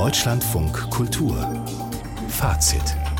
Deutschlandfunk Kultur Fazit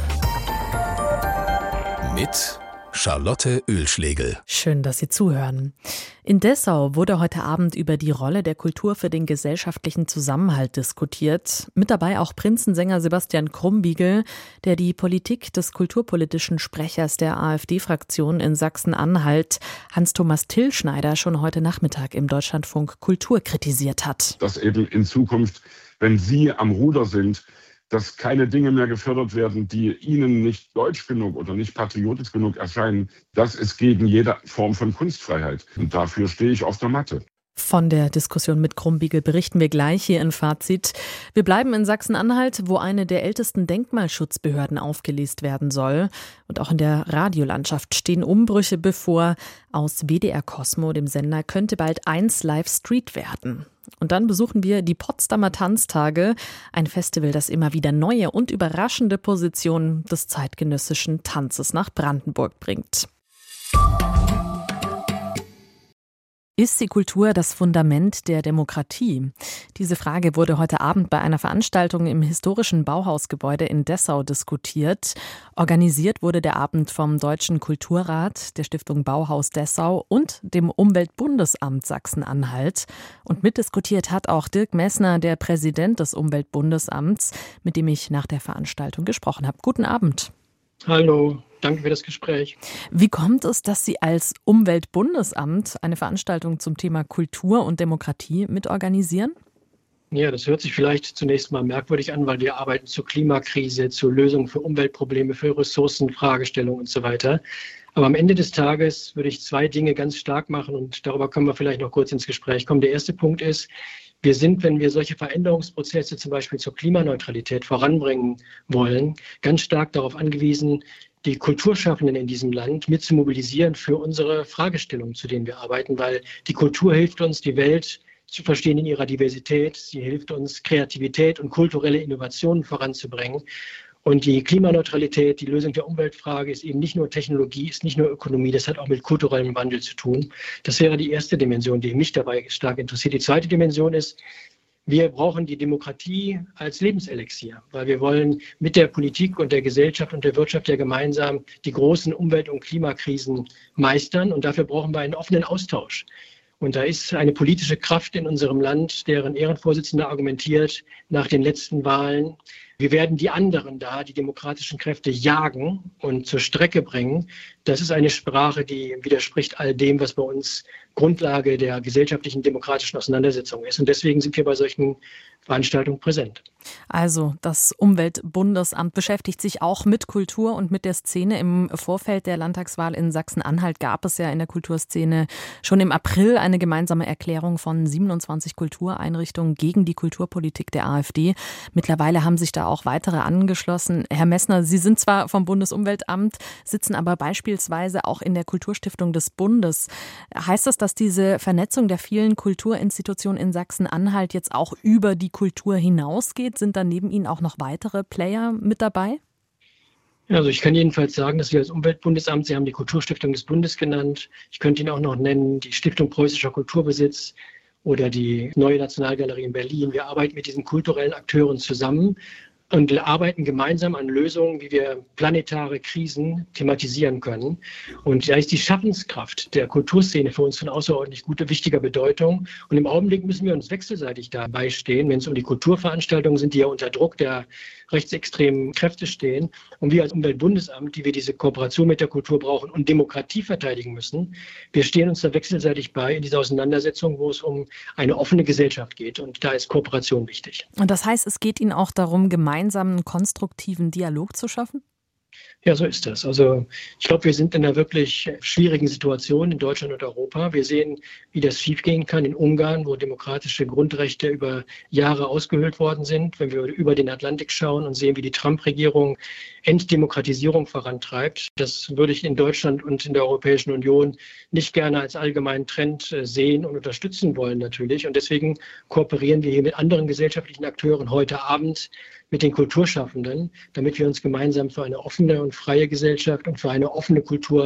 mit Charlotte Oehlschlegel. Schön, dass Sie zuhören. In Dessau wurde heute Abend über die Rolle der Kultur für den gesellschaftlichen Zusammenhalt diskutiert. Mit dabei auch Prinzensänger Sebastian Krumbiegel, der die Politik des kulturpolitischen Sprechers der AfD-Fraktion in Sachsen-Anhalt, Hans-Thomas Tillschneider, schon heute Nachmittag im Deutschlandfunk Kultur kritisiert hat. Dass eben in Zukunft, wenn Sie am Ruder sind, dass keine Dinge mehr gefördert werden, die Ihnen nicht deutsch genug oder nicht patriotisch genug erscheinen. Das ist gegen jede Form von Kunstfreiheit. Und dafür stehe ich auf der Matte. Von der Diskussion mit Krumbiegel berichten wir gleich hier in Fazit. Wir bleiben in Sachsen-Anhalt, wo eine der ältesten Denkmalschutzbehörden aufgelöst werden soll. Und auch in der Radiolandschaft stehen Umbrüche bevor. Aus WDR Cosmo, dem Sender, könnte bald 1 Live Street werden. Und dann besuchen wir die Potsdamer Tanztage, ein Festival, das immer wieder neue und überraschende Positionen des zeitgenössischen Tanzes nach Brandenburg bringt. Ist die Kultur das Fundament der Demokratie? Diese Frage wurde heute Abend bei einer Veranstaltung im historischen Bauhausgebäude in Dessau diskutiert. Organisiert wurde der Abend vom Deutschen Kulturrat, der Stiftung Bauhaus Dessau und dem Umweltbundesamt Sachsen-Anhalt. Und mitdiskutiert hat auch Dirk Messner, der Präsident des Umweltbundesamts, mit dem ich nach der Veranstaltung gesprochen habe. Guten Abend. Hallo. Danke für das Gespräch. Wie kommt es, dass Sie als Umweltbundesamt eine Veranstaltung zum Thema Kultur und Demokratie mitorganisieren? Ja, das hört sich vielleicht zunächst mal merkwürdig an, weil wir arbeiten zur Klimakrise, zur Lösung für Umweltprobleme, für Ressourcenfragestellungen und so weiter. Aber am Ende des Tages würde ich 2 Dinge ganz stark machen und darüber können wir vielleicht noch kurz ins Gespräch kommen. Der erste Punkt ist, wir sind, wenn wir solche Veränderungsprozesse zum Beispiel zur Klimaneutralität voranbringen wollen, ganz stark darauf angewiesen, die Kulturschaffenden in diesem Land mit zu mobilisieren für unsere Fragestellungen, zu denen wir arbeiten, weil die Kultur hilft uns, die Welt zu verstehen in ihrer Diversität. Sie hilft uns, Kreativität und kulturelle Innovationen voranzubringen. Und die Klimaneutralität, die Lösung der Umweltfrage ist eben nicht nur Technologie, ist nicht nur Ökonomie, das hat auch mit kulturellem Wandel zu tun. Das wäre die erste Dimension, die mich dabei stark interessiert. Die zweite Dimension ist, wir brauchen die Demokratie als Lebenselixier, weil wir wollen mit der Politik und der Gesellschaft und der Wirtschaft ja gemeinsam die großen Umwelt- und Klimakrisen meistern. Und dafür brauchen wir einen offenen Austausch. Und da ist eine politische Kraft in unserem Land, deren Ehrenvorsitzender argumentiert nach den letzten Wahlen, wir werden die anderen da, die demokratischen Kräfte, jagen und zur Strecke bringen. Das ist eine Sprache, die widerspricht all dem, was bei uns Grundlage der gesellschaftlichen demokratischen Auseinandersetzung ist. Und deswegen sind wir bei solchen Veranstaltungen präsent. Also das Umweltbundesamt beschäftigt sich auch mit Kultur und mit der Szene. Im Vorfeld der Landtagswahl in Sachsen-Anhalt gab es ja in der Kulturszene schon im April eine gemeinsame Erklärung von 27 Kultureinrichtungen gegen die Kulturpolitik der AfD. Mittlerweile haben sich da auch weitere angeschlossen. Herr Messner, Sie sind zwar vom Bundesumweltamt, sitzen aber beispielsweise auch in der Kulturstiftung des Bundes. Heißt das, dass diese Vernetzung der vielen Kulturinstitutionen in Sachsen-Anhalt jetzt auch über die Kultur hinausgeht? Sind da neben Ihnen auch noch weitere Player mit dabei? Also ich kann jedenfalls sagen, dass wir als Umweltbundesamt, Sie haben die Kulturstiftung des Bundes genannt, ich könnte Ihnen auch noch nennen, die Stiftung Preußischer Kulturbesitz oder die Neue Nationalgalerie in Berlin. Wir arbeiten mit diesen kulturellen Akteuren zusammen und wir arbeiten gemeinsam an Lösungen, wie wir planetare Krisen thematisieren können. Und da ist die Schaffenskraft der Kulturszene für uns von außerordentlich guter, wichtiger Bedeutung. Und im Augenblick müssen wir uns wechselseitig dabei stehen, wenn es um die Kulturveranstaltungen sind, die ja unter Druck der rechtsextremen Kräfte stehen. Und wir als Umweltbundesamt, die wir diese Kooperation mit der Kultur brauchen und Demokratie verteidigen müssen, wir stehen uns da wechselseitig bei in dieser Auseinandersetzung, wo es um eine offene Gesellschaft geht. Und da ist Kooperation wichtig. Und das heißt, es geht Ihnen auch darum, gemeinsam einen konstruktiven Dialog zu schaffen? Ja, so ist das. Also ich glaube, wir sind in einer wirklich schwierigen Situation in Deutschland und Europa. Wir sehen, wie das schiefgehen kann in Ungarn, wo demokratische Grundrechte über Jahre ausgehöhlt worden sind. Wenn wir über den Atlantik schauen und sehen, wie die Trump-Regierung Entdemokratisierung vorantreibt, das würde ich in Deutschland und in der Europäischen Union nicht gerne als allgemeinen Trend sehen und unterstützen wollen natürlich. Und deswegen kooperieren wir hier mit anderen gesellschaftlichen Akteuren heute Abend mit den Kulturschaffenden, damit wir uns gemeinsam für eine offene und freie Gesellschaft und für eine offene Kultur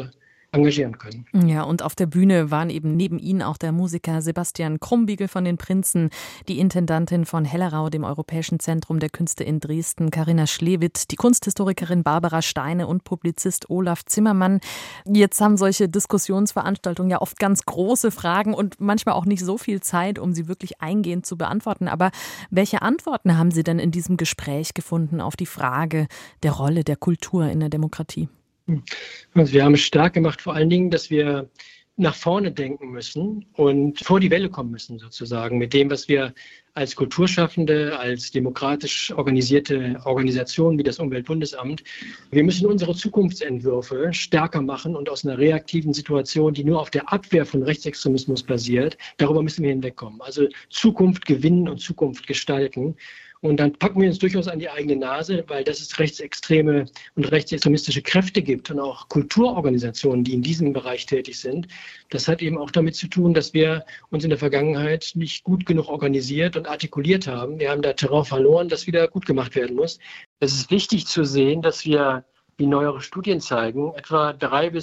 engagieren können. Ja, und auf der Bühne waren eben neben Ihnen auch der Musiker Sebastian Krumbiegel von den Prinzen, die Intendantin von Hellerau, dem Europäischen Zentrum der Künste in Dresden, Carina Schlewitt, die Kunsthistorikerin Barbara Steine und Publizist Olaf Zimmermann. Jetzt haben solche Diskussionsveranstaltungen ja oft ganz große Fragen und manchmal auch nicht so viel Zeit, um sie wirklich eingehend zu beantworten. Aber welche Antworten haben Sie denn in diesem Gespräch gefunden auf die Frage der Rolle der Kultur in der Demokratie? Also wir haben es stark gemacht, vor allen Dingen, dass wir nach vorne denken müssen und vor die Welle kommen müssen, sozusagen, mit dem, was wir als Kulturschaffende, als demokratisch organisierte Organisation wie das Umweltbundesamt, wir müssen unsere Zukunftsentwürfe stärker machen und aus einer reaktiven Situation, die nur auf der Abwehr von Rechtsextremismus basiert, darüber müssen wir hinwegkommen. Also Zukunft gewinnen und Zukunft gestalten. Und dann packen wir uns durchaus an die eigene Nase, weil dass es rechtsextreme und rechtsextremistische Kräfte gibt und auch Kulturorganisationen, die in diesem Bereich tätig sind. Das hat eben auch damit zu tun, dass wir uns in der Vergangenheit nicht gut genug organisiert und artikuliert haben. Wir haben da Terrain verloren, das wieder gut gemacht werden muss. Es ist wichtig zu sehen, dass wir, wie neuere Studien zeigen, etwa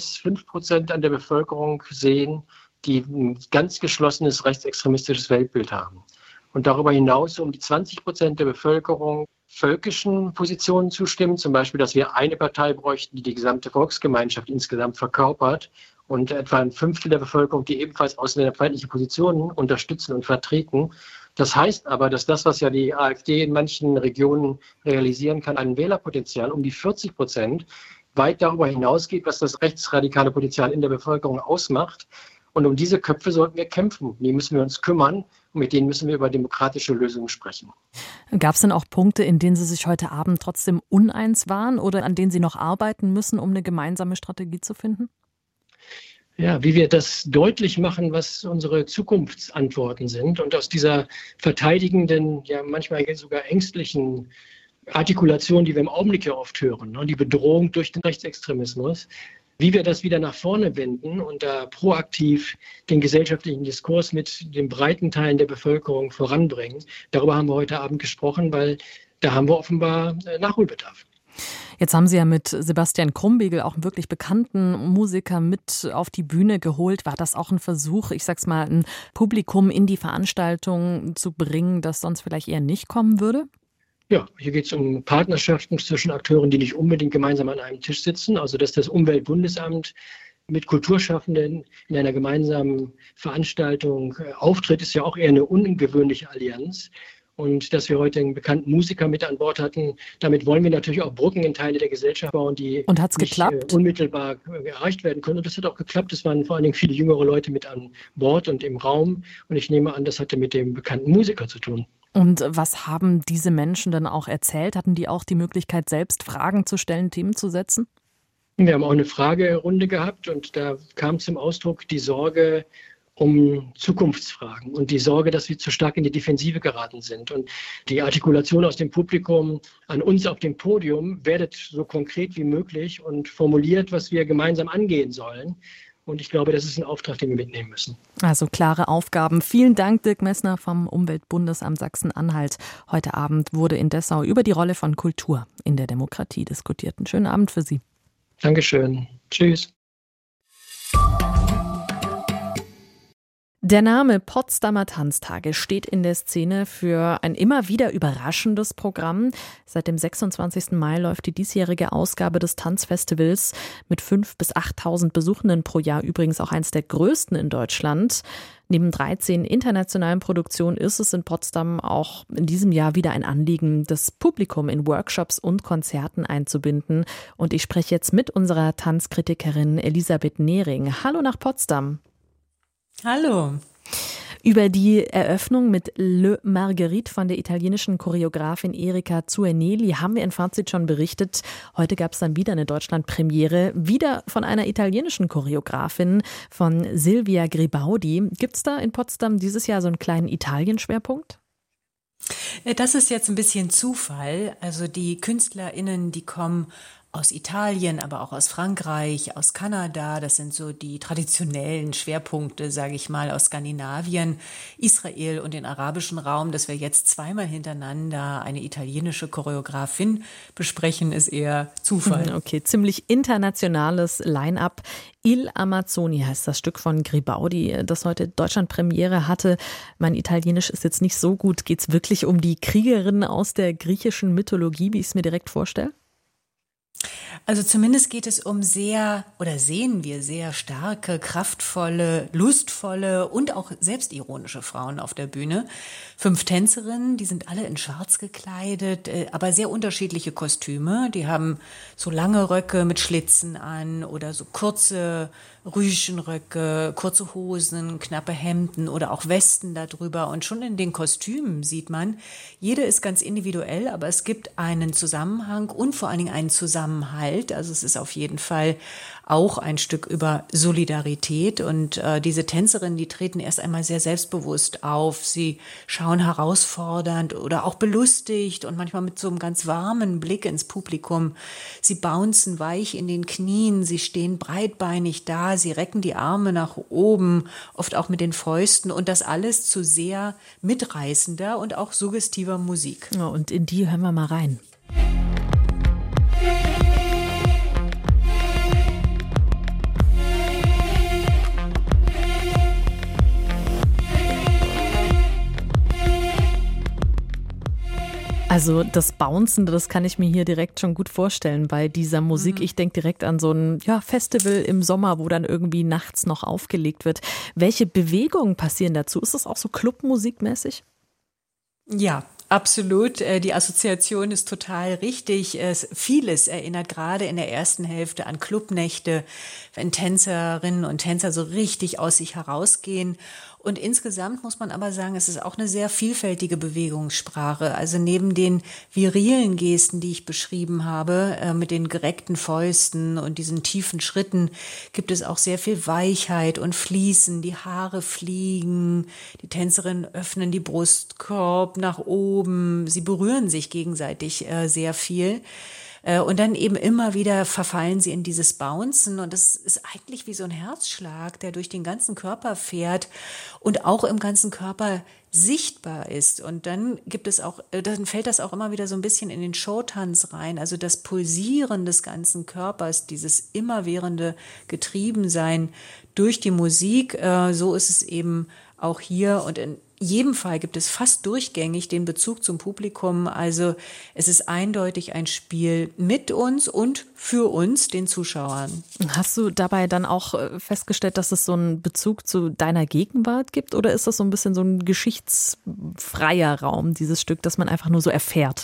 3-5% an der Bevölkerung sehen, die ein ganz geschlossenes rechtsextremistisches Weltbild haben. Und darüber hinaus um die 20% der Bevölkerung völkischen Positionen zustimmen, zum Beispiel, dass wir eine Partei bräuchten, die die gesamte Volksgemeinschaft insgesamt verkörpert und etwa ein Fünftel der Bevölkerung, die ebenfalls ausländerfeindliche Positionen unterstützen und vertreten. Das heißt aber, dass das, was ja die AfD in manchen Regionen realisieren kann, ein Wählerpotenzial um die 40% weit darüber hinausgeht, was das rechtsradikale Potenzial in der Bevölkerung ausmacht. Und um diese Köpfe sollten wir kämpfen. Die müssen wir uns kümmern und mit denen müssen wir über demokratische Lösungen sprechen. Gab es denn auch Punkte, in denen Sie sich heute Abend trotzdem uneins waren oder an denen Sie noch arbeiten müssen, um eine gemeinsame Strategie zu finden? Ja, wie wir das deutlich machen, was unsere Zukunftsantworten sind und aus dieser verteidigenden, ja manchmal sogar ängstlichen Artikulation, die wir im Augenblick ja oft hören, die Bedrohung durch den Rechtsextremismus, wie wir das wieder nach vorne wenden und da proaktiv den gesellschaftlichen Diskurs mit den breiten Teilen der Bevölkerung voranbringen. Darüber haben wir heute Abend gesprochen, weil da haben wir offenbar Nachholbedarf. Jetzt haben Sie ja mit Sebastian Krumbiegel auch einen wirklich bekannten Musiker mit auf die Bühne geholt. War das auch ein Versuch, ich sag's mal, ein Publikum in die Veranstaltung zu bringen, das sonst vielleicht eher nicht kommen würde? Ja, hier geht es um Partnerschaften zwischen Akteuren, die nicht unbedingt gemeinsam an einem Tisch sitzen. Also dass das Umweltbundesamt mit Kulturschaffenden in einer gemeinsamen Veranstaltung auftritt, ist ja auch eher eine ungewöhnliche Allianz. Und dass wir heute einen bekannten Musiker mit an Bord hatten, damit wollen wir natürlich auch Brücken in Teile der Gesellschaft bauen, die nicht unmittelbar erreicht werden können. Und das hat auch geklappt. Es waren vor allen Dingen viele jüngere Leute mit an Bord und im Raum. Und ich nehme an, das hatte mit dem bekannten Musiker zu tun. Und was haben diese Menschen dann auch erzählt? Hatten die auch die Möglichkeit, selbst Fragen zu stellen, Themen zu setzen? Wir haben auch eine Fragerunde gehabt und da kam zum Ausdruck die Sorge um Zukunftsfragen und die Sorge, dass wir zu stark in die Defensive geraten sind. Und die Artikulation aus dem Publikum an uns auf dem Podium, werdet so konkret wie möglich und formuliert, was wir gemeinsam angehen sollen. Und ich glaube, das ist ein Auftrag, den wir mitnehmen müssen. Also klare Aufgaben. Vielen Dank, Dirk Messner vom Umweltbundesamt Sachsen-Anhalt. Heute Abend wurde in Dessau über die Rolle von Kultur in der Demokratie diskutiert. Einen schönen Abend für Sie. Dankeschön. Tschüss. Der Name Potsdamer Tanztage steht in der Szene für ein immer wieder überraschendes Programm. Seit dem 26. Mai läuft die diesjährige Ausgabe des Tanzfestivals mit 5.000 bis 8.000 Besuchenden pro Jahr, übrigens auch eines der größten in Deutschland. Neben 13 internationalen Produktionen ist es in Potsdam auch in diesem Jahr wieder ein Anliegen, das Publikum in Workshops und Konzerten einzubinden. Und ich spreche jetzt mit unserer Tanzkritikerin Elisabeth Nehring. Hallo nach Potsdam. Hallo. Über die Eröffnung mit Le Marguerite von der italienischen Choreografin Erika Zuerneli haben wir in Fazit schon berichtet. Heute gab es dann wieder eine Deutschlandpremiere, wieder von einer italienischen Choreografin, von Silvia Gribaudi. Gibt es da in Potsdam dieses Jahr so einen kleinen Italien-Schwerpunkt? Das ist jetzt ein bisschen Zufall. Also die KünstlerInnen, die kommen aus Italien, aber auch aus Frankreich, aus Kanada. Das sind so die traditionellen Schwerpunkte, sage ich mal, aus Skandinavien, Israel und den arabischen Raum. Dass wir jetzt zweimal hintereinander eine italienische Choreografin besprechen, ist eher Zufall. Okay, ziemlich internationales Line-up. Il Amazzoni heißt das Stück von Gribaudi, das heute Deutschland-Premiere hatte. Mein Italienisch ist jetzt nicht so gut. Geht es wirklich um die Kriegerin aus der griechischen Mythologie, wie ich es mir direkt vorstelle? Also zumindest geht es um sehen wir sehr starke, kraftvolle, lustvolle und auch selbstironische Frauen auf der Bühne. 5 Tänzerinnen, die sind alle in Schwarz gekleidet, aber sehr unterschiedliche Kostüme. Die haben so lange Röcke mit Schlitzen an oder so kurze Rüschenröcke, kurze Hosen, knappe Hemden oder auch Westen darüber. Und schon in den Kostümen sieht man, jede ist ganz individuell, aber es gibt einen Zusammenhang und vor allen Dingen einen Zusammenhalt. Also es ist auf jeden Fall auch ein Stück über Solidarität. Und diese Tänzerinnen, die treten erst einmal sehr selbstbewusst auf. Sie schauen herausfordernd oder auch belustigt und manchmal mit so einem ganz warmen Blick ins Publikum. Sie bouncen weich in den Knien, sie stehen breitbeinig da, sie recken die Arme nach oben, oft auch mit den Fäusten und das alles zu sehr mitreißender und auch suggestiver Musik. Ja, und in die hören wir mal rein. Also das Bouncen, das kann ich mir hier direkt schon gut vorstellen bei dieser Musik. Ich denke direkt an so ein Festival im Sommer, wo dann irgendwie nachts noch aufgelegt wird. Welche Bewegungen passieren dazu? Ist das auch so Clubmusikmäßig? Ja, absolut. Die Assoziation ist total richtig. Vieles erinnert gerade in der ersten Hälfte an Clubnächte, wenn Tänzerinnen und Tänzer so richtig aus sich herausgehen. Und insgesamt muss man aber sagen, es ist auch eine sehr vielfältige Bewegungssprache. Also neben den virilen Gesten, die ich beschrieben habe, mit den gereckten Fäusten und diesen tiefen Schritten, gibt es auch sehr viel Weichheit und Fließen. Die Haare fliegen, die Tänzerinnen öffnen die Brustkorb nach oben. Sie berühren sich gegenseitig sehr viel. Und dann eben immer wieder verfallen sie in dieses Bouncen und das ist eigentlich wie so ein Herzschlag, der durch den ganzen Körper fährt und auch im ganzen Körper sichtbar ist. Und dann dann fällt das auch immer wieder so ein bisschen in den Showtanz rein, also das Pulsieren des ganzen Körpers, dieses immerwährende Getriebensein durch die Musik. So ist es eben auch hier und in jedem Fall gibt es fast durchgängig den Bezug zum Publikum. Also es ist eindeutig ein Spiel mit uns und für uns, den Zuschauern. Hast du dabei dann auch festgestellt, dass es so einen Bezug zu deiner Gegenwart gibt? Oder ist das so ein bisschen so ein geschichtsfreier Raum, dieses Stück, das man einfach nur so erfährt?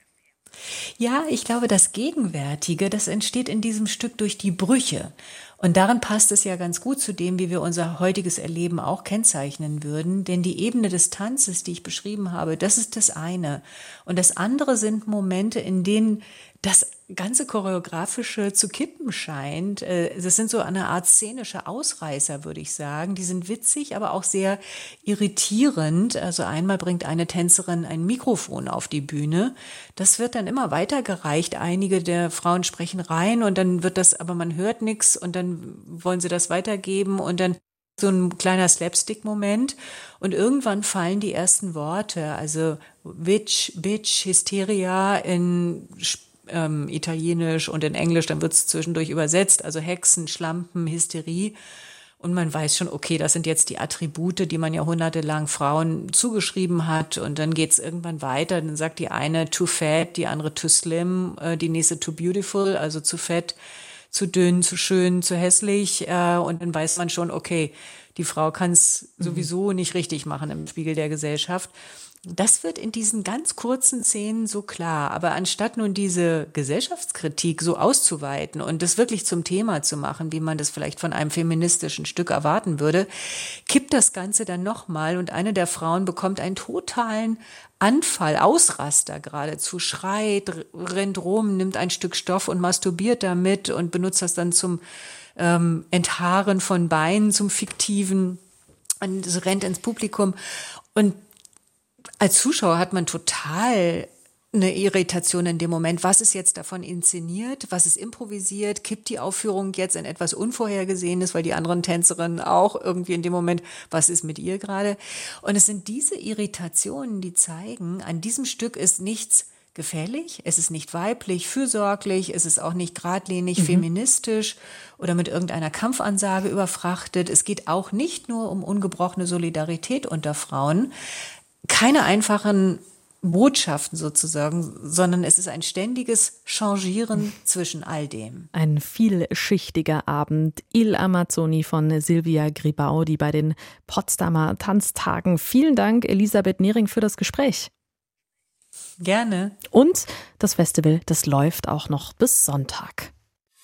Ja, ich glaube, das Gegenwärtige, das entsteht in diesem Stück durch die Brüche. Und darin passt es ja ganz gut zu dem, wie wir unser heutiges Erleben auch kennzeichnen würden. Denn die Ebene des Tanzes, die ich beschrieben habe, das ist das eine. Und das andere sind Momente, in denen das ganze Choreografische zu kippen scheint. Das sind so eine Art szenische Ausreißer, würde ich sagen. Die sind witzig, aber auch sehr irritierend. Also einmal bringt eine Tänzerin ein Mikrofon auf die Bühne. Das wird dann immer weitergereicht. Einige der Frauen sprechen rein und dann wird das, aber man hört nichts und dann wollen sie das weitergeben und dann so ein kleiner Slapstick-Moment und irgendwann fallen die ersten Worte, also Witch, Bitch, Hysteria in Italienisch und in Englisch, dann wird es zwischendurch übersetzt, also Hexen, Schlampen, Hysterie. Und man weiß schon, okay, das sind jetzt die Attribute, die man jahrhundertelang Frauen zugeschrieben hat. Und dann geht es irgendwann weiter. Dann sagt die eine too fat, die andere too slim, die nächste too beautiful, also zu fett, zu dünn, zu schön, zu hässlich. Und dann weiß man schon, okay, die Frau kann es sowieso nicht richtig machen im Spiegel der Gesellschaft. Das wird in diesen ganz kurzen Szenen so klar. Aber anstatt nun diese Gesellschaftskritik so auszuweiten und das wirklich zum Thema zu machen, wie man das vielleicht von einem feministischen Stück erwarten würde, kippt das Ganze dann nochmal und eine der Frauen bekommt einen totalen Anfall, Ausraster geradezu, schreit, rennt rum, nimmt ein Stück Stoff und masturbiert damit und benutzt das dann zum Enthaaren von Beinen, zum Fiktiven und rennt ins Publikum. Und als Zuschauer hat man total eine Irritation in dem Moment. Was ist jetzt davon inszeniert? Was ist improvisiert? Kippt die Aufführung jetzt in etwas Unvorhergesehenes, weil die anderen Tänzerinnen auch irgendwie in dem Moment, was ist mit ihr gerade? Und es sind diese Irritationen, die zeigen, an diesem Stück ist nichts gefällig, es ist nicht weiblich, fürsorglich, es ist auch nicht geradlinig, feministisch oder mit irgendeiner Kampfansage überfrachtet. Es geht auch nicht nur um ungebrochene Solidarität unter Frauen. Keine einfachen Botschaften sozusagen, sondern es ist ein ständiges Changieren zwischen all dem. Ein vielschichtiger Abend. Il Amazzoni von Silvia Gribaudi bei den Potsdamer Tanztagen. Vielen Dank, Elisabeth Nehring, für das Gespräch. Gerne. Und das Festival, das läuft auch noch bis Sonntag.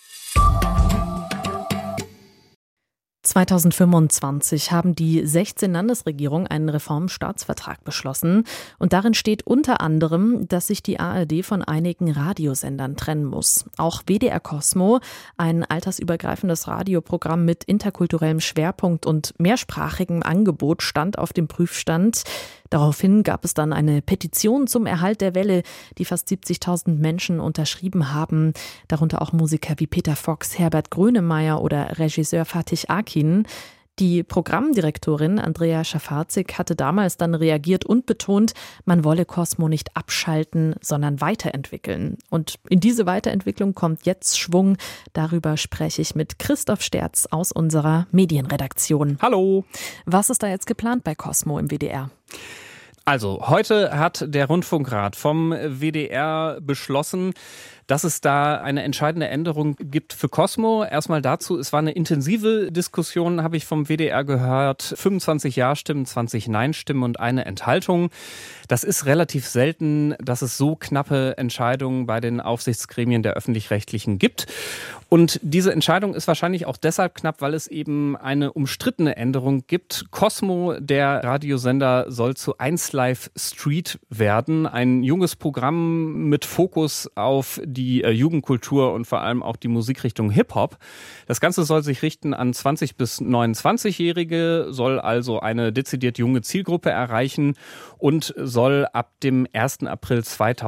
2025 haben die 16 Landesregierungen einen Reformstaatsvertrag beschlossen. Und darin steht unter anderem, dass sich die ARD von einigen Radiosendern trennen muss. Auch WDR Cosmo, ein altersübergreifendes Radioprogramm mit interkulturellem Schwerpunkt und mehrsprachigem Angebot, stand auf dem Prüfstand. Daraufhin gab es dann eine Petition zum Erhalt der Welle, die fast 70.000 Menschen unterschrieben haben, darunter auch Musiker wie Peter Fox, Herbert Grönemeyer oder Regisseur Fatih Akin. Die Programmdirektorin Andrea Schafazik hatte damals dann reagiert und betont, man wolle Cosmo nicht abschalten, sondern weiterentwickeln. Und in diese Weiterentwicklung kommt jetzt Schwung. Darüber spreche ich mit Christoph Sterz aus unserer Medienredaktion. Hallo. Was ist da jetzt geplant bei Cosmo im WDR? Also, heute hat der Rundfunkrat vom WDR beschlossen, dass es da eine entscheidende Änderung gibt für Cosmo. Erstmal dazu, es war eine intensive Diskussion, habe ich vom WDR gehört. 25 Ja-Stimmen, 20 Nein-Stimmen und eine Enthaltung. Das ist relativ selten, dass es so knappe Entscheidungen bei den Aufsichtsgremien der Öffentlich-Rechtlichen gibt. Und diese Entscheidung ist wahrscheinlich auch deshalb knapp, weil es eben eine umstrittene Änderung gibt. Cosmo, der Radiosender, soll zu 1Live Street werden. Ein junges Programm mit Fokus auf die Jugendkultur und vor allem auch die Musikrichtung Hip-Hop. Das Ganze soll sich richten an 20- bis 29-Jährige, soll also eine dezidiert junge Zielgruppe erreichen und soll ab dem 1. April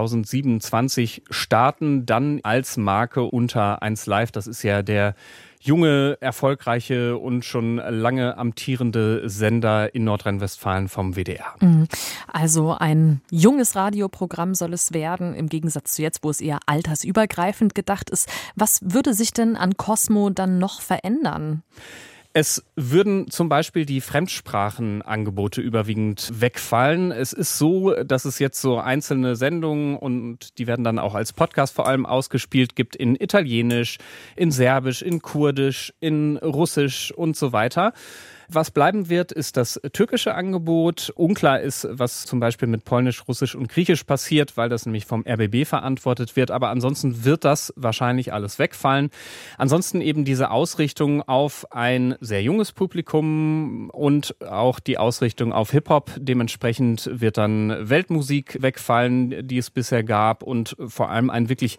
2027 starten, dann als Marke unter 1Live. Das ist ja der junge, erfolgreiche und schon lange amtierende Sender in Nordrhein-Westfalen vom WDR. Also ein junges Radioprogramm soll es werden, im Gegensatz zu jetzt, wo es eher altersübergreifend gedacht ist. Was würde sich denn an Cosmo dann noch verändern? Es würden zum Beispiel die Fremdsprachenangebote überwiegend wegfallen. Es ist so, dass es jetzt so einzelne Sendungen und die werden dann auch als Podcast vor allem ausgespielt, gibt in Italienisch, in Serbisch, in Kurdisch, in Russisch und so weiter. Was bleiben wird, ist das türkische Angebot. Unklar ist, was zum Beispiel mit Polnisch, Russisch und Griechisch passiert, weil das nämlich vom RBB verantwortet wird. Aber ansonsten wird das wahrscheinlich alles wegfallen. Ansonsten eben diese Ausrichtung auf ein sehr junges Publikum und auch die Ausrichtung auf Hip-Hop. Dementsprechend wird dann Weltmusik wegfallen, die es bisher gab und vor allem ein wirklich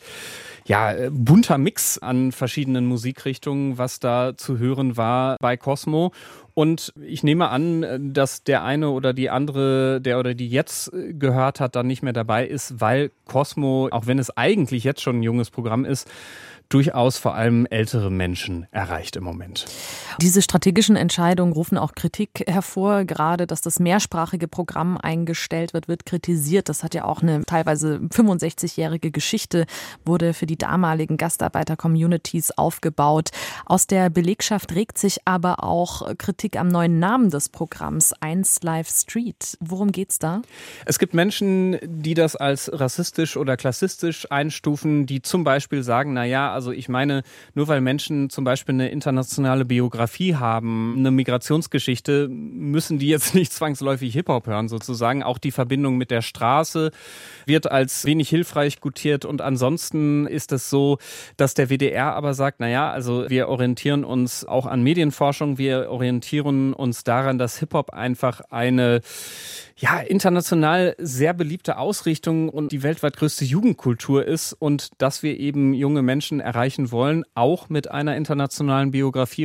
bunter Mix an verschiedenen Musikrichtungen, was da zu hören war bei Cosmo. Und ich nehme an, dass der eine oder die andere, der oder die jetzt gehört hat, dann nicht mehr dabei ist, weil Cosmo, auch wenn es eigentlich jetzt schon ein junges Programm ist, durchaus vor allem ältere Menschen erreicht im Moment. Diese strategischen Entscheidungen rufen auch Kritik hervor. Gerade, dass das mehrsprachige Programm eingestellt wird kritisiert. Das hat ja auch eine teilweise 65-jährige Geschichte, wurde für die damaligen Gastarbeiter-Communities aufgebaut. Aus der Belegschaft regt sich aber auch Kritik am neuen Namen des Programms, 1Live Street. Worum geht's da? Es gibt Menschen, die das als rassistisch oder klassistisch einstufen, die zum Beispiel sagen, also ich meine, nur weil Menschen zum Beispiel eine internationale Biografie haben, eine Migrationsgeschichte, müssen die jetzt nicht zwangsläufig Hip-Hop hören sozusagen. Auch die Verbindung mit der Straße wird als wenig hilfreich gutiert und ansonsten ist es so, dass der WDR aber sagt, also wir orientieren uns auch an Medienforschung, wir orientieren uns daran, dass Hip-Hop einfach eine international sehr beliebte Ausrichtung und die weltweit größte Jugendkultur ist und dass wir eben junge Menschen erreichen wollen, auch mit einer internationalen Biografie und dass das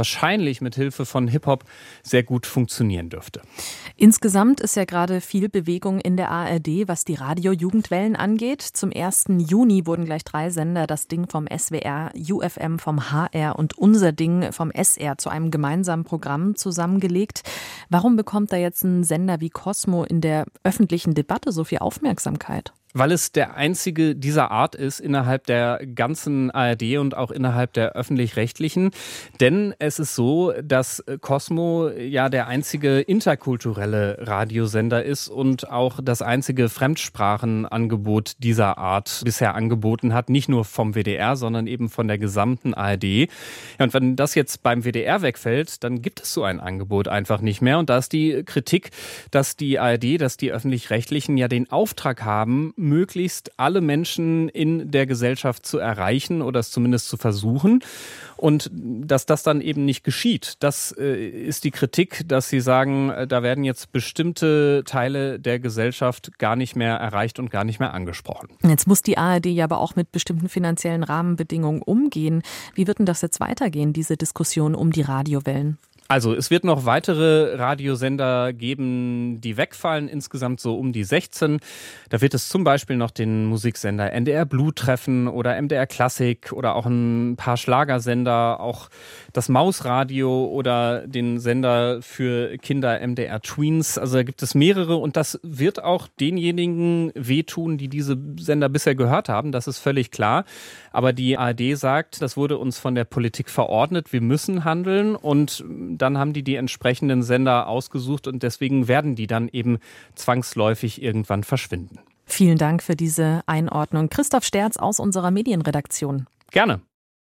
wahrscheinlich mit Hilfe von Hip-Hop sehr gut funktionieren dürfte. Insgesamt ist ja gerade viel Bewegung in der ARD, was die Radio-Jugendwellen angeht. Zum 1. Juni wurden gleich 3 Sender, das Ding vom SWR, UFM vom HR und unser Ding vom SR, zu einem gemeinsamen Programm zusammengelegt. Warum bekommt da jetzt ein Sender wie Cosmo in der öffentlichen Debatte so viel Aufmerksamkeit? Weil es der einzige dieser Art ist innerhalb der ganzen ARD und auch innerhalb der Öffentlich-Rechtlichen. Denn es ist so, dass Cosmo ja der einzige interkulturelle Radiosender ist und auch das einzige Fremdsprachenangebot dieser Art bisher angeboten hat. Nicht nur vom WDR, sondern eben von der gesamten ARD. Ja, und wenn das jetzt beim WDR wegfällt, dann gibt es so ein Angebot einfach nicht mehr. Und da ist die Kritik, dass die ARD, dass die Öffentlich-Rechtlichen ja den Auftrag haben, möglichst alle Menschen in der Gesellschaft zu erreichen oder es zumindest zu versuchen. Und dass das dann eben nicht geschieht, das ist die Kritik, dass sie sagen, da werden jetzt bestimmte Teile der Gesellschaft gar nicht mehr erreicht und gar nicht mehr angesprochen. Jetzt muss die ARD ja aber auch mit bestimmten finanziellen Rahmenbedingungen umgehen. Wie wird denn das jetzt weitergehen, diese Diskussion um die Radiowellen? Also es wird noch weitere Radiosender geben, die wegfallen, insgesamt so um die 16. Da wird es zum Beispiel noch den Musiksender NDR Blue treffen oder MDR Klassik oder auch ein paar Schlagersender, auch das Mausradio oder den Sender für Kinder MDR Tweens. Also da gibt es mehrere und das wird auch denjenigen wehtun, die diese Sender bisher gehört haben, das ist völlig klar. Aber die ARD sagt, das wurde uns von der Politik verordnet, wir müssen handeln und dann haben die entsprechenden Sender ausgesucht und deswegen werden die dann eben zwangsläufig irgendwann verschwinden. Vielen Dank für diese Einordnung. Christoph Sterz aus unserer Medienredaktion. Gerne.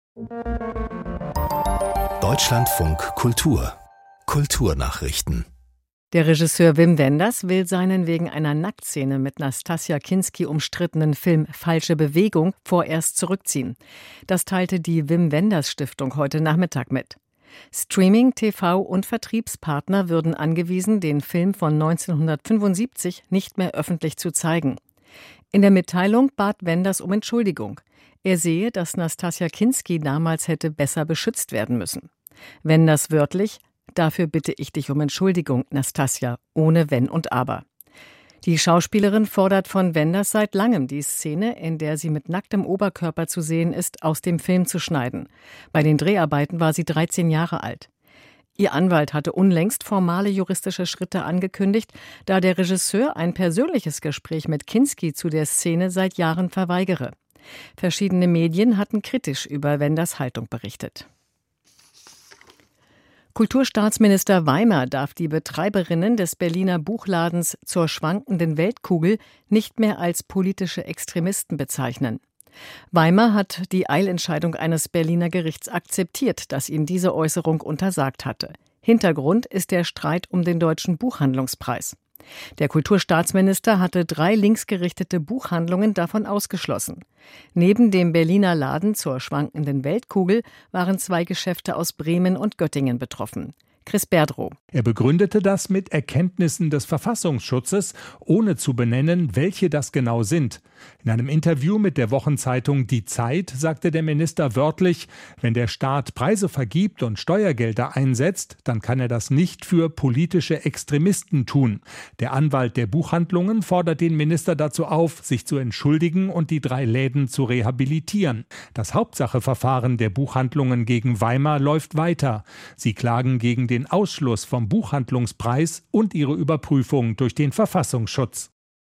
Deutschlandfunk Kultur. Kulturnachrichten. Der Regisseur Wim Wenders will seinen wegen einer Nacktszene mit Nastassja Kinski umstrittenen Film Falsche Bewegung vorerst zurückziehen. Das teilte die Wim Wenders Stiftung heute Nachmittag mit. Streaming, TV und Vertriebspartner würden angewiesen, den Film von 1975 nicht mehr öffentlich zu zeigen. In der Mitteilung bat Wenders um Entschuldigung. Er sehe, dass Nastassja Kinski damals hätte besser beschützt werden müssen. Wenders wörtlich: Dafür bitte ich dich um Entschuldigung, Nastassja, ohne Wenn und Aber. Die Schauspielerin fordert von Wenders seit langem, die Szene, in der sie mit nacktem Oberkörper zu sehen ist, aus dem Film zu schneiden. Bei den Dreharbeiten war sie 13 Jahre alt. Ihr Anwalt hatte unlängst formale juristische Schritte angekündigt, da der Regisseur ein persönliches Gespräch mit Kinski zu der Szene seit Jahren verweigere. Verschiedene Medien hatten kritisch über Wenders Haltung berichtet. Kulturstaatsminister Weimer darf die Betreiberinnen des Berliner Buchladens Zur schwankenden Weltkugel nicht mehr als politische Extremisten bezeichnen. Weimer hat die Eilentscheidung eines Berliner Gerichts akzeptiert, das ihm diese Äußerung untersagt hatte. Hintergrund ist der Streit um den Deutschen Buchhandlungspreis. Der Kulturstaatsminister hatte 3 linksgerichtete Buchhandlungen davon ausgeschlossen. Neben dem Berliner Laden Zur schwankenden Weltkugel waren 2 Geschäfte aus Bremen und Göttingen betroffen. Chris Berdrow. Er begründete das mit Erkenntnissen des Verfassungsschutzes, ohne zu benennen, welche das genau sind. In einem Interview mit der Wochenzeitung Die Zeit sagte der Minister wörtlich, wenn der Staat Preise vergibt und Steuergelder einsetzt, dann kann er das nicht für politische Extremisten tun. Der Anwalt der Buchhandlungen fordert den Minister dazu auf, sich zu entschuldigen und die 3 Läden zu rehabilitieren. Das Hauptsacheverfahren der Buchhandlungen gegen Weimer läuft weiter. Sie klagen gegen den Ausschluss vom Buchhandlungspreis und ihre Überprüfung durch den Verfassungsschutz.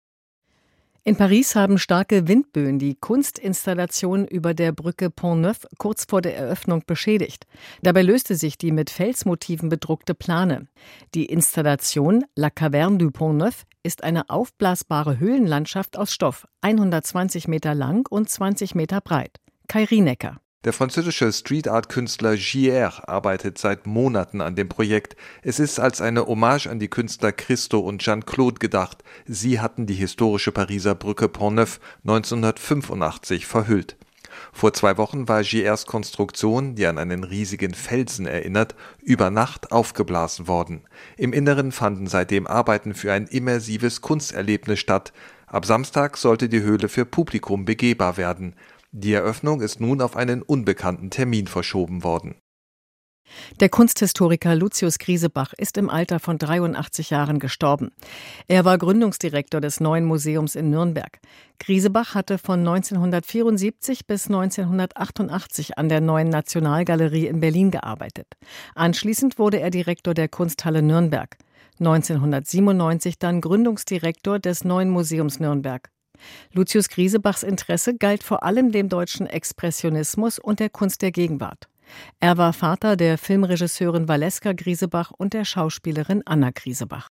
In Paris haben starke Windböen die Kunstinstallation über der Brücke Pont-Neuf kurz vor der Eröffnung beschädigt. Dabei löste sich die mit Felsmotiven bedruckte Plane. Die Installation La Caverne du Pont-Neuf ist eine aufblasbare Höhlenlandschaft aus Stoff, 120 Meter lang und 20 Meter breit. Kai Rienecker. Der französische Street-Art-Künstler JR arbeitet seit Monaten an dem Projekt. Es ist als eine Hommage an die Künstler Christo und Jeanne-Claude gedacht. Sie hatten die historische Pariser Brücke Pont-Neuf 1985 verhüllt. Vor 2 Wochen war JRs Konstruktion, die an einen riesigen Felsen erinnert, über Nacht aufgeblasen worden. Im Inneren fanden seitdem Arbeiten für ein immersives Kunsterlebnis statt. Ab Samstag sollte die Höhle für Publikum begehbar werden. Die Eröffnung ist nun auf einen unbekannten Termin verschoben worden. Der Kunsthistoriker Lucius Griesebach ist im Alter von 83 Jahren gestorben. Er war Gründungsdirektor des Neuen Museums in Nürnberg. Griesebach hatte von 1974 bis 1988 an der Neuen Nationalgalerie in Berlin gearbeitet. Anschließend wurde er Direktor der Kunsthalle Nürnberg. 1997 dann Gründungsdirektor des Neuen Museums Nürnberg. Lucius Griesebachs Interesse galt vor allem dem deutschen Expressionismus und der Kunst der Gegenwart. Er war Vater der Filmregisseurin Valeska Griesebach und der Schauspielerin Anna Griesebach.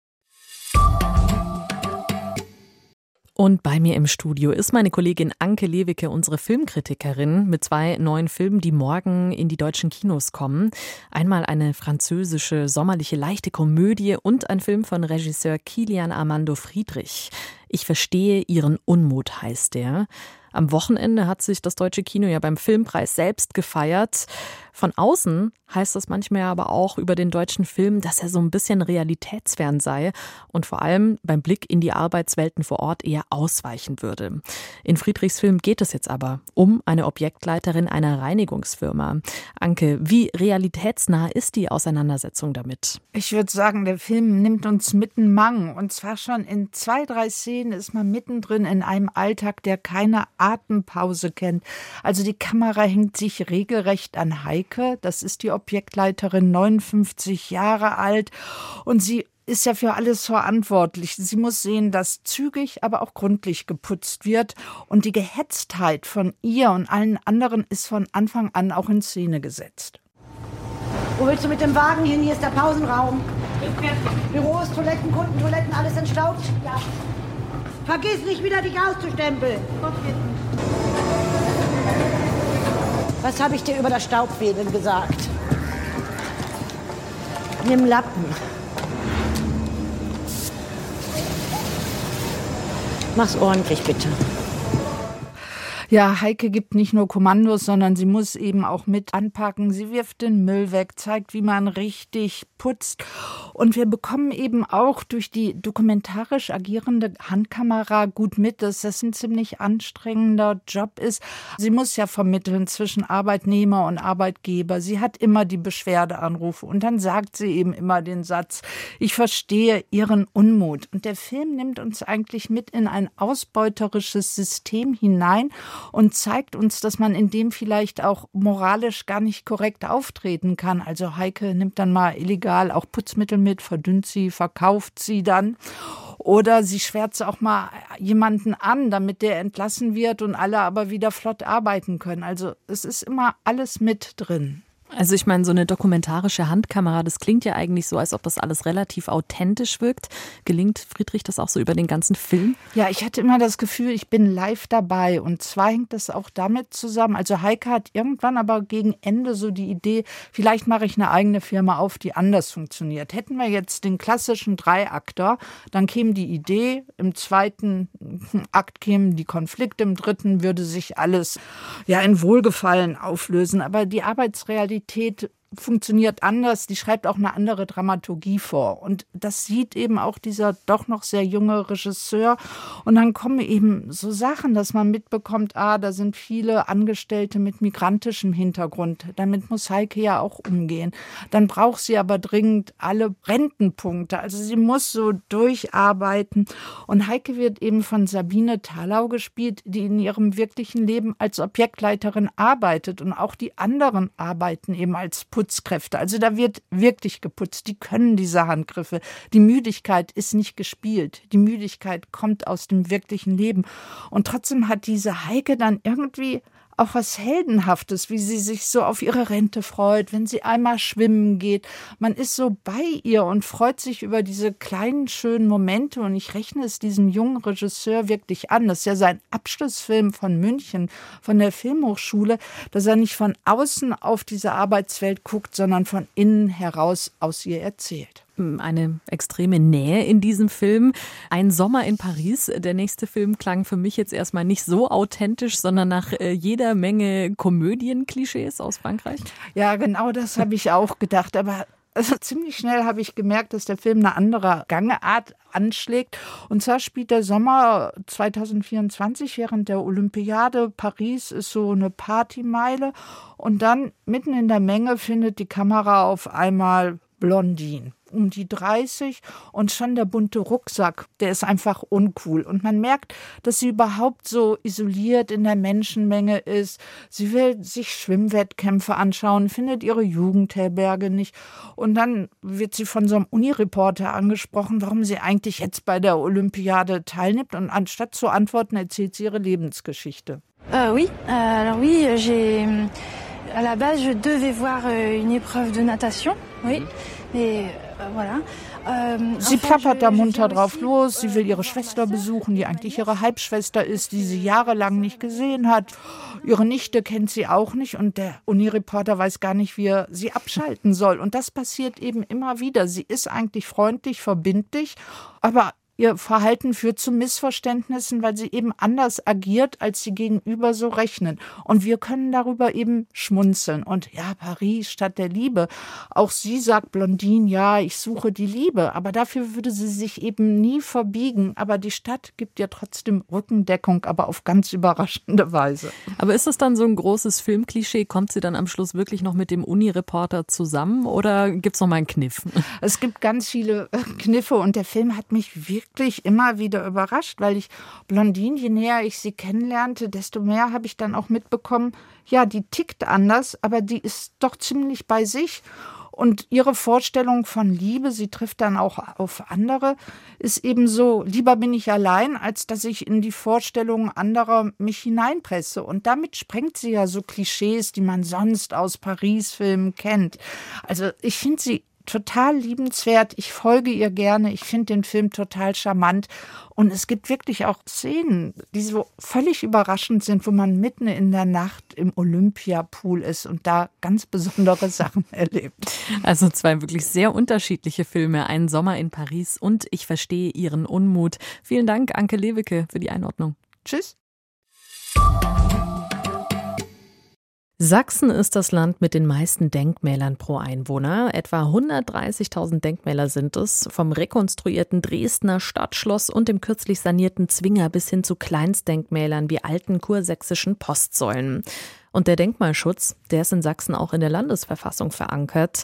Und bei mir im Studio ist meine Kollegin Anke Lewicke, unsere Filmkritikerin, mit 2 neuen Filmen, die morgen in die deutschen Kinos kommen. Einmal eine französische, sommerliche, leichte Komödie und ein Film von Regisseur Kilian Armando Friedrich. Ich verstehe Ihren Unmut, heißt der. Am Wochenende hat sich das deutsche Kino ja beim Filmpreis selbst gefeiert. Von außen heißt das manchmal aber auch über den deutschen Film, dass er so ein bisschen realitätsfern sei und vor allem beim Blick in die Arbeitswelten vor Ort eher ausweichen würde. In Friedrichs Film geht es jetzt aber um eine Objektleiterin einer Reinigungsfirma. Anke, wie realitätsnah ist die Auseinandersetzung damit? Ich würde sagen, der Film nimmt uns mitten Mang. Und zwar schon in 2, 3 Szenen ist man mittendrin in einem Alltag, der keine Atempause kennt. Also die Kamera hängt sich regelrecht an Heike. Das ist die Objektleiterin, 59 Jahre alt. Und sie ist ja für alles verantwortlich. Sie muss sehen, dass zügig, aber auch gründlich geputzt wird. Und die Gehetztheit von ihr und allen anderen ist von Anfang an auch in Szene gesetzt. Wo willst du mit dem Wagen hin? Hier ist der Pausenraum. Büros, Toiletten, Kundentoiletten, alles entstaubt? Ja. Vergiss nicht, wieder dich auszustempeln. Was habe ich dir über das Staubwedeln gesagt? Nimm Lappen. Mach's ordentlich, bitte. Ja, Heike gibt nicht nur Kommandos, sondern sie muss eben auch mit anpacken. Sie wirft den Müll weg, zeigt, wie man richtig putzt. Und wir bekommen eben auch durch die dokumentarisch agierende Handkamera gut mit, dass das ein ziemlich anstrengender Job ist. Sie muss ja vermitteln zwischen Arbeitnehmer und Arbeitgeber. Sie hat immer die Beschwerdeanrufe und dann sagt sie eben immer den Satz, ich verstehe Ihren Unmut. Und der Film nimmt uns eigentlich mit in ein ausbeuterisches System hinein und zeigt uns, dass man in dem vielleicht auch moralisch gar nicht korrekt auftreten kann. Also Heike nimmt dann mal illegal auch Putzmittel mit, verdünnt sie, verkauft sie dann. Oder sie schwärzt auch mal jemanden an, damit der entlassen wird und alle aber wieder flott arbeiten können. Also es ist immer alles mit drin. Also ich meine, so eine dokumentarische Handkamera, das klingt ja eigentlich so, als ob das alles relativ authentisch wirkt. Gelingt Friedrich das auch so über den ganzen Film? Ja, ich hatte immer das Gefühl, ich bin live dabei. Und zwar hängt das auch damit zusammen. Also Heike hat irgendwann aber gegen Ende so die Idee, vielleicht mache ich eine eigene Firma auf, die anders funktioniert. Hätten wir jetzt den klassischen 3-Akter, dann käme die Idee, im 2. Akt kämen die Konflikte, im 3. würde sich alles ja in Wohlgefallen auflösen. Aber die Arbeitsrealität funktioniert anders, die schreibt auch eine andere Dramaturgie vor. Und das sieht eben auch dieser doch noch sehr junge Regisseur. Und dann kommen eben so Sachen, dass man mitbekommt, da sind viele Angestellte mit migrantischem Hintergrund. Damit muss Heike ja auch umgehen. Dann braucht sie aber dringend alle Rentenpunkte. Also sie muss so durcharbeiten. Und Heike wird eben von Sabine Thalau gespielt, die in ihrem wirklichen Leben als Objektleiterin arbeitet. Und auch die anderen arbeiten eben als Putzkräfte. Also da wird wirklich geputzt. Die können diese Handgriffe. Die Müdigkeit ist nicht gespielt. Die Müdigkeit kommt aus dem wirklichen Leben. Und trotzdem hat diese Heike dann irgendwie auch was Heldenhaftes, wie sie sich so auf ihre Rente freut, wenn sie einmal schwimmen geht. Man ist so bei ihr und freut sich über diese kleinen, schönen Momente. Und ich rechne es diesem jungen Regisseur wirklich an. Das ist ja sein Abschlussfilm von München, von der Filmhochschule, dass er nicht von außen auf diese Arbeitswelt guckt, sondern von innen heraus aus ihr erzählt. Eine extreme Nähe in diesem Film. Ein Sommer in Paris. Der nächste Film klang für mich jetzt erstmal nicht so authentisch, sondern nach jeder Menge Komödienklischees aus Frankreich. Ja, genau das habe ich auch gedacht. Aber Also ziemlich schnell habe ich gemerkt, dass der Film eine andere Gangart anschlägt. Und zwar spielt der Sommer 2024 während der Olympiade. Paris ist so eine Partymeile. Und dann mitten in der Menge findet die Kamera auf einmal Blondine, um die 30, und schon der bunte Rucksack, der ist einfach uncool. Und man merkt, dass sie überhaupt so isoliert in der Menschenmenge ist. Sie will sich Schwimmwettkämpfe anschauen, findet ihre Jugendherberge nicht. Und dann wird sie von so einem Unireporter angesprochen, warum sie eigentlich jetzt bei der Olympiade teilnimmt. Und anstatt zu antworten, erzählt sie ihre Lebensgeschichte. Oui, à la base, je devais voir une épreuve de natation, oui, mais voilà. Sie plappert da munter drauf los, sie will ihre Schwester besuchen, die eigentlich ihre Halbschwester ist, die sie jahrelang nicht gesehen hat. Ihre Nichte kennt sie auch nicht und der Unireporter weiß gar nicht, wie er sie abschalten soll. Und das passiert eben immer wieder. Sie ist eigentlich freundlich, verbindlich, aber ihr Verhalten führt zu Missverständnissen, weil sie eben anders agiert, als sie gegenüber so rechnen. Und wir können darüber eben schmunzeln. Und ja, Paris statt der Liebe. Auch sie sagt, Blondine, ja, ich suche die Liebe. Aber dafür würde sie sich eben nie verbiegen. Aber die Stadt gibt ihr trotzdem Rückendeckung, aber auf ganz überraschende Weise. Aber ist es dann so ein großes Filmklischee? Kommt sie dann am Schluss wirklich noch mit dem Unireporter zusammen oder gibt es noch mal einen Kniff? Es gibt ganz viele Kniffe und der Film hat mich wirklich immer wieder überrascht, weil ich Blondine, je näher ich sie kennenlernte, desto mehr habe ich dann auch mitbekommen, ja, die tickt anders, aber die ist doch ziemlich bei sich. Und ihre Vorstellung von Liebe, sie trifft dann auch auf andere, ist eben so, lieber bin ich allein, als dass ich in die Vorstellungen anderer mich hineinpresse. Und damit sprengt sie ja so Klischees, die man sonst aus Paris-Filmen kennt. Also ich finde sie total liebenswert. Ich folge ihr gerne. Ich finde den Film total charmant. Und es gibt wirklich auch Szenen, die so völlig überraschend sind, wo man mitten in der Nacht im Olympiapool ist und da ganz besondere Sachen erlebt. Also 2 wirklich sehr unterschiedliche Filme. Ein Sommer in Paris und Ich verstehe Ihren Unmut. Vielen Dank, Anke Lewicke, für die Einordnung. Tschüss. Sachsen ist das Land mit den meisten Denkmälern pro Einwohner. Etwa 130.000 Denkmäler sind es, vom rekonstruierten Dresdner Stadtschloss und dem kürzlich sanierten Zwinger bis hin zu Kleinstdenkmälern wie alten kursächsischen Postsäulen. Und der Denkmalschutz, der ist in Sachsen auch in der Landesverfassung verankert.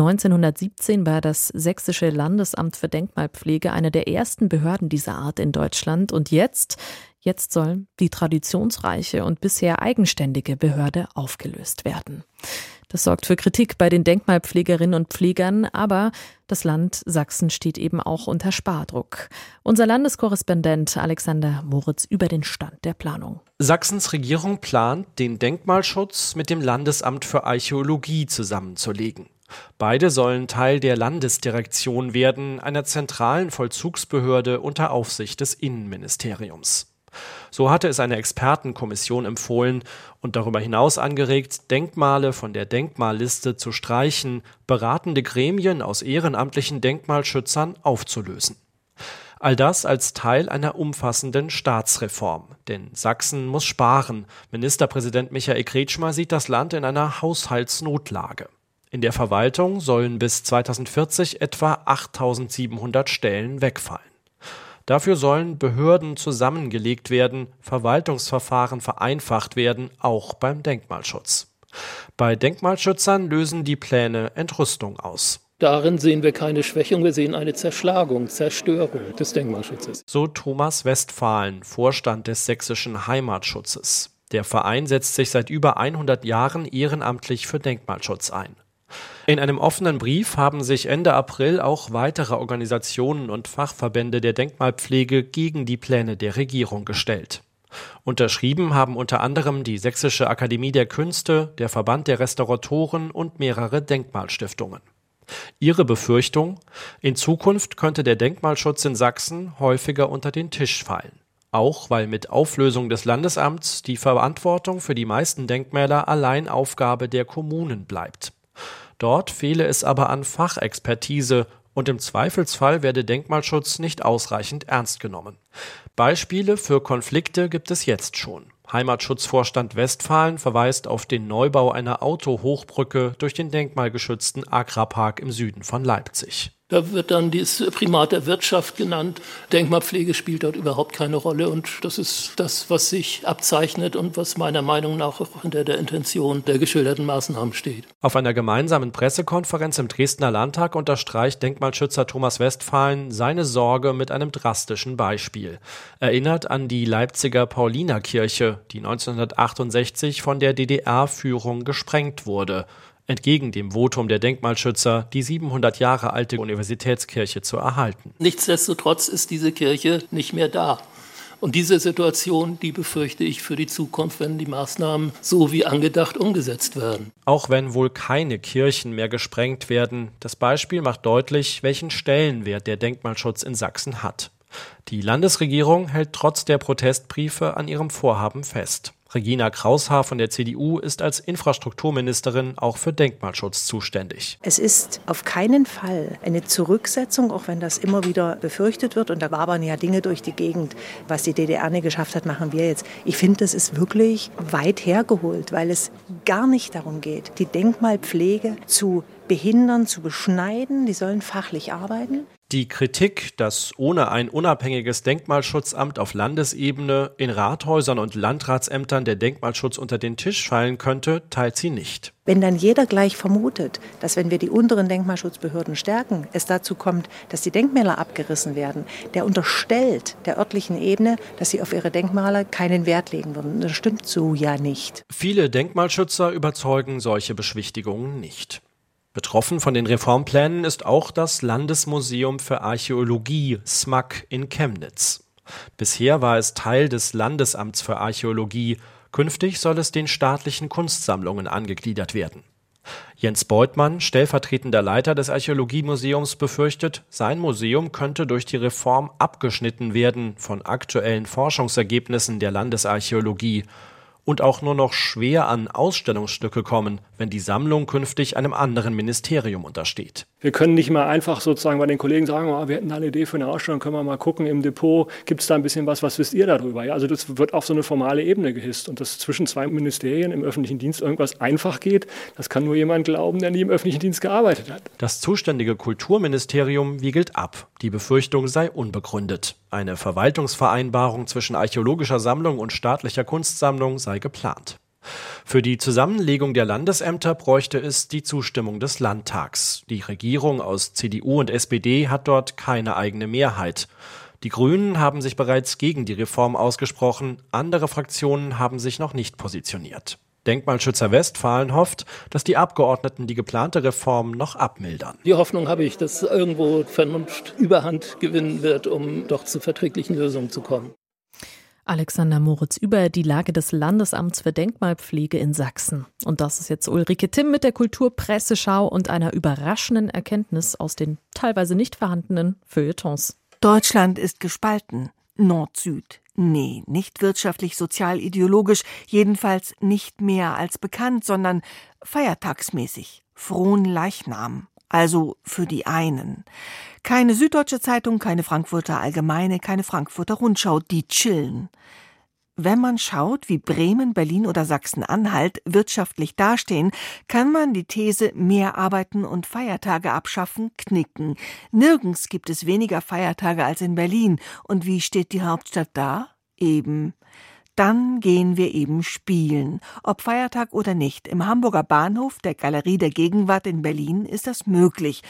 1917 war das Sächsische Landesamt für Denkmalpflege eine der ersten Behörden dieser Art in Deutschland. Und jetzt soll die traditionsreiche und bisher eigenständige Behörde aufgelöst werden. Das sorgt für Kritik bei den Denkmalpflegerinnen und Pflegern, aber das Land Sachsen steht eben auch unter Spardruck. Unser Landeskorrespondent Alexander Moritz über den Stand der Planung. Sachsens Regierung plant, den Denkmalschutz mit dem Landesamt für Archäologie zusammenzulegen. Beide sollen Teil der Landesdirektion werden, einer zentralen Vollzugsbehörde unter Aufsicht des Innenministeriums. So hatte es eine Expertenkommission empfohlen und darüber hinaus angeregt, Denkmale von der Denkmalliste zu streichen, beratende Gremien aus ehrenamtlichen Denkmalschützern aufzulösen. All das als Teil einer umfassenden Staatsreform. Denn Sachsen muss sparen. Ministerpräsident Michael Kretschmer sieht das Land in einer Haushaltsnotlage. In der Verwaltung sollen bis 2040 etwa 8.700 Stellen wegfallen. Dafür sollen Behörden zusammengelegt werden, Verwaltungsverfahren vereinfacht werden, auch beim Denkmalschutz. Bei Denkmalschützern lösen die Pläne Entrüstung aus. Darin sehen wir keine Schwächung, wir sehen eine Zerschlagung, Zerstörung des Denkmalschutzes. So Thomas Westphalen, Vorstand des Sächsischen Heimatschutzes. Der Verein setzt sich seit über 100 Jahren ehrenamtlich für Denkmalschutz ein. In einem offenen Brief haben sich Ende April auch weitere Organisationen und Fachverbände der Denkmalpflege gegen die Pläne der Regierung gestellt. Unterschrieben haben unter anderem die Sächsische Akademie der Künste, der Verband der Restauratoren und mehrere Denkmalstiftungen. Ihre Befürchtung: In Zukunft könnte der Denkmalschutz in Sachsen häufiger unter den Tisch fallen. Auch weil mit Auflösung des Landesamts die Verantwortung für die meisten Denkmäler allein Aufgabe der Kommunen bleibt. Dort fehle es aber an Fachexpertise und im Zweifelsfall werde Denkmalschutz nicht ausreichend ernst genommen. Beispiele für Konflikte gibt es jetzt schon. Heimatschutzvorstand Westfalen verweist auf den Neubau einer Autohochbrücke durch den denkmalgeschützten Agrapark im Süden von Leipzig. Da wird dann das Primat der Wirtschaft genannt. Denkmalpflege spielt dort überhaupt keine Rolle. Und das ist das, was sich abzeichnet und was meiner Meinung nach auch hinter der Intention der geschilderten Maßnahmen steht. Auf einer gemeinsamen Pressekonferenz im Dresdner Landtag unterstreicht Denkmalschützer Thomas Westphalen seine Sorge mit einem drastischen Beispiel. Erinnert an die Leipziger Paulinerkirche, die 1968 von der DDR-Führung gesprengt wurde. Entgegen dem Votum der Denkmalschützer, die 700 Jahre alte Universitätskirche zu erhalten. Nichtsdestotrotz ist diese Kirche nicht mehr da. Und diese Situation, die befürchte ich für die Zukunft, wenn die Maßnahmen so wie angedacht umgesetzt werden. Auch wenn wohl keine Kirchen mehr gesprengt werden, das Beispiel macht deutlich, welchen Stellenwert der Denkmalschutz in Sachsen hat. Die Landesregierung hält trotz der Protestbriefe an ihrem Vorhaben fest. Regina Kraushaar von der CDU ist als Infrastrukturministerin auch für Denkmalschutz zuständig. Es ist auf keinen Fall eine Zurücksetzung, auch wenn das immer wieder befürchtet wird. Und da wabern ja Dinge durch die Gegend. Was die DDR nicht geschafft hat, machen wir jetzt. Ich finde, das ist wirklich weit hergeholt, weil es gar nicht darum geht, die Denkmalpflege zu behindern, zu beschneiden. Die sollen fachlich arbeiten. Die Kritik, dass ohne ein unabhängiges Denkmalschutzamt auf Landesebene in Rathäusern und Landratsämtern der Denkmalschutz unter den Tisch fallen könnte, teilt sie nicht. Wenn dann jeder gleich vermutet, dass wenn wir die unteren Denkmalschutzbehörden stärken, es dazu kommt, dass die Denkmäler abgerissen werden, der unterstellt der örtlichen Ebene, dass sie auf ihre Denkmäler keinen Wert legen würden. Das stimmt so ja nicht. Viele Denkmalschützer überzeugen solche Beschwichtigungen nicht. Betroffen von den Reformplänen ist auch das Landesmuseum für Archäologie, SMAK, in Chemnitz. Bisher war es Teil des Landesamts für Archäologie. Künftig soll es den staatlichen Kunstsammlungen angegliedert werden. Jens Beutmann, stellvertretender Leiter des Archäologiemuseums, befürchtet, sein Museum könnte durch die Reform abgeschnitten werden von aktuellen Forschungsergebnissen der Landesarchäologie und auch nur noch schwer an Ausstellungsstücke kommen, wenn die Sammlung künftig einem anderen Ministerium untersteht. Wir können nicht mal einfach sozusagen bei den Kollegen sagen, wir hätten da eine Idee für eine Ausstellung, können wir mal gucken im Depot, gibt es da ein bisschen was wisst ihr darüber? Ja, also das wird auf so eine formale Ebene gehisst. Und dass zwischen zwei Ministerien im öffentlichen Dienst irgendwas einfach geht, das kann nur jemand glauben, der nie im öffentlichen Dienst gearbeitet hat. Das zuständige Kulturministerium wiegelt ab. Die Befürchtung sei unbegründet. Eine Verwaltungsvereinbarung zwischen archäologischer Sammlung und staatlicher Kunstsammlung sei geplant. Für die Zusammenlegung der Landesämter bräuchte es die Zustimmung des Landtags. Die Regierung aus CDU und SPD hat dort keine eigene Mehrheit. Die Grünen haben sich bereits gegen die Reform ausgesprochen, andere Fraktionen haben sich noch nicht positioniert. Denkmalschützer Westphalen hofft, dass die Abgeordneten die geplante Reform noch abmildern. Die Hoffnung habe ich, dass irgendwo Vernunft Überhand gewinnen wird, um doch zu verträglichen Lösungen zu kommen. Alexander Moritz über die Lage des Landesamts für Denkmalpflege in Sachsen. Und das ist jetzt Ulrike Timm mit der Kulturpresseschau und einer überraschenden Erkenntnis aus den teilweise nicht vorhandenen Feuilletons. Deutschland ist gespalten. Nord-Süd. Nee, nicht wirtschaftlich, sozial, ideologisch, jedenfalls nicht mehr als bekannt, sondern feiertagsmäßig. Fronleichnam. Also für die einen. Keine Süddeutsche Zeitung, keine Frankfurter Allgemeine, keine Frankfurter Rundschau, die chillen. Wenn man schaut, wie Bremen, Berlin oder Sachsen-Anhalt wirtschaftlich dastehen, kann man die These mehr arbeiten und Feiertage abschaffen knicken. Nirgends gibt es weniger Feiertage als in Berlin. Und wie steht die Hauptstadt da? Eben. Dann gehen wir eben spielen. Ob Feiertag oder nicht. Im Hamburger Bahnhof, der Galerie der Gegenwart in Berlin, ist das möglich.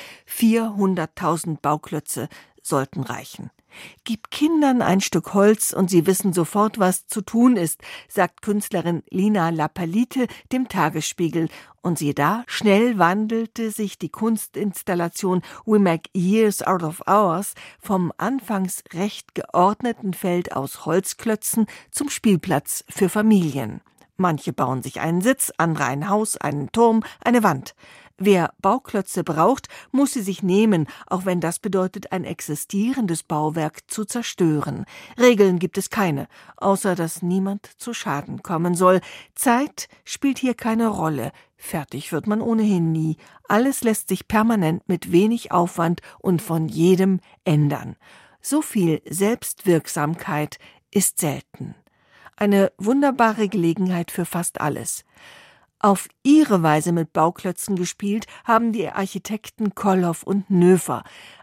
400.000 Bauklötze sollten reichen. Gib Kindern ein Stück Holz und sie wissen sofort, was zu tun ist, sagt Künstlerin Lina Lapalite dem Tagesspiegel. Und siehe da, schnell wandelte sich die Kunstinstallation We Make Years Out of Hours vom anfangs recht geordneten Feld aus Holzklötzen zum Spielplatz für Familien. Manche bauen sich einen Sitz, andere ein Haus, einen Turm, eine Wand. Wer Bauklötze braucht, muss sie sich nehmen, auch wenn das bedeutet, ein existierendes Bauwerk zu zerstören. Regeln gibt es keine, außer dass niemand zu Schaden kommen soll. Zeit spielt hier keine Rolle. Fertig wird man ohnehin nie. Alles lässt sich permanent mit wenig Aufwand und von jedem ändern. So viel Selbstwirksamkeit ist selten. Eine wunderbare Gelegenheit für fast alles. Auf ihre Weise mit Bauklötzen gespielt haben die Architekten Kolloff und Nöfer.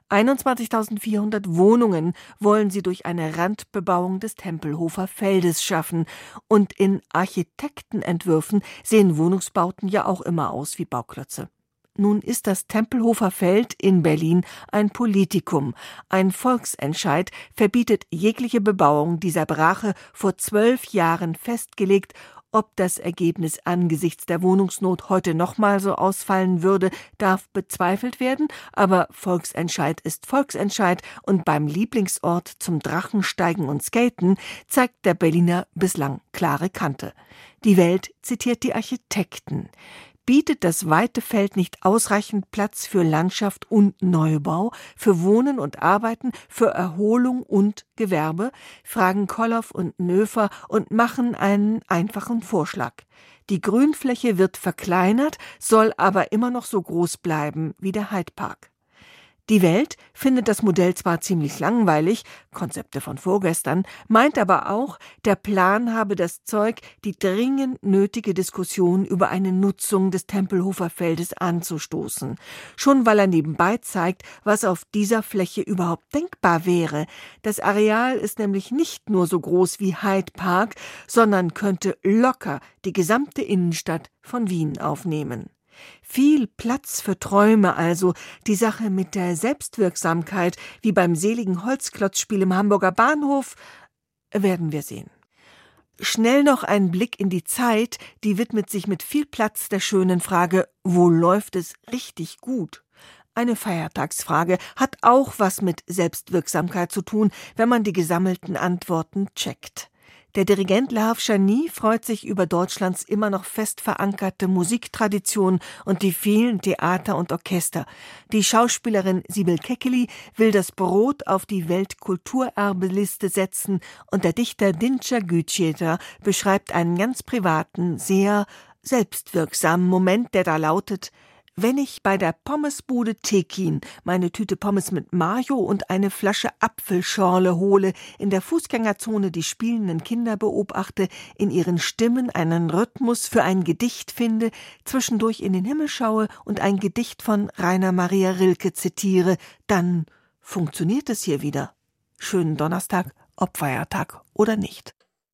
21.400 Wohnungen wollen sie durch eine Randbebauung des Tempelhofer Feldes schaffen. Und in Architektenentwürfen sehen Wohnungsbauten ja auch immer aus wie Bauklötze. Nun ist das Tempelhofer Feld in Berlin ein Politikum. Ein Volksentscheid verbietet jegliche Bebauung dieser Brache, vor 12 Jahren festgelegt. Ob das Ergebnis angesichts der Wohnungsnot heute nochmal so ausfallen würde, darf bezweifelt werden. Aber Volksentscheid ist Volksentscheid und beim Lieblingsort zum Drachensteigen und Skaten zeigt der Berliner bislang klare Kante. Die Welt zitiert die Architekten. Bietet das weite Feld nicht ausreichend Platz für Landschaft und Neubau, für Wohnen und Arbeiten, für Erholung und Gewerbe? Fragen Kolloff und Nöfer und machen einen einfachen Vorschlag. Die Grünfläche wird verkleinert, soll aber immer noch so groß bleiben wie der Hyde Park. Die Welt findet das Modell zwar ziemlich langweilig, Konzepte von vorgestern, meint aber auch, der Plan habe das Zeug, die dringend nötige Diskussion über eine Nutzung des Tempelhofer Feldes anzustoßen. Schon weil er nebenbei zeigt, was auf dieser Fläche überhaupt denkbar wäre. Das Areal ist nämlich nicht nur so groß wie Hyde Park, sondern könnte locker die gesamte Innenstadt von Wien aufnehmen. Viel Platz für Träume also, die Sache mit der Selbstwirksamkeit, wie beim seligen Holzklotzspiel im Hamburger Bahnhof, werden wir sehen. Schnell noch ein Blick in die Zeit, die widmet sich mit viel Platz der schönen Frage, wo läuft es richtig gut? Eine Feiertagsfrage, hat auch was mit Selbstwirksamkeit zu tun, wenn man die gesammelten Antworten checkt. Der Dirigent Lahav Shani freut sich über Deutschlands immer noch fest verankerte Musiktradition und die vielen Theater und Orchester. Die Schauspielerin Sibel Kekilli will das Brot auf die Weltkulturerbeliste setzen und der Dichter Dinçer Güçer beschreibt einen ganz privaten, sehr selbstwirksamen Moment, der da lautet: Wenn ich bei der Pommesbude Tekin meine Tüte Pommes mit Mayo und eine Flasche Apfelschorle hole, in der Fußgängerzone die spielenden Kinder beobachte, in ihren Stimmen einen Rhythmus für ein Gedicht finde, zwischendurch in den Himmel schaue und ein Gedicht von Rainer Maria Rilke zitiere, dann funktioniert es hier wieder. Schönen Donnerstag, ob Feiertag oder nicht.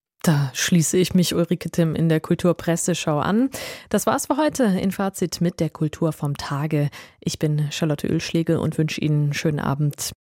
Da schließe ich mich Ulrike Timm in der Kulturpresseschau an. Das war's für heute in Fazit mit der Kultur vom Tage. Ich bin Charlotte Oehlschlegel und wünsche Ihnen einen schönen Abend.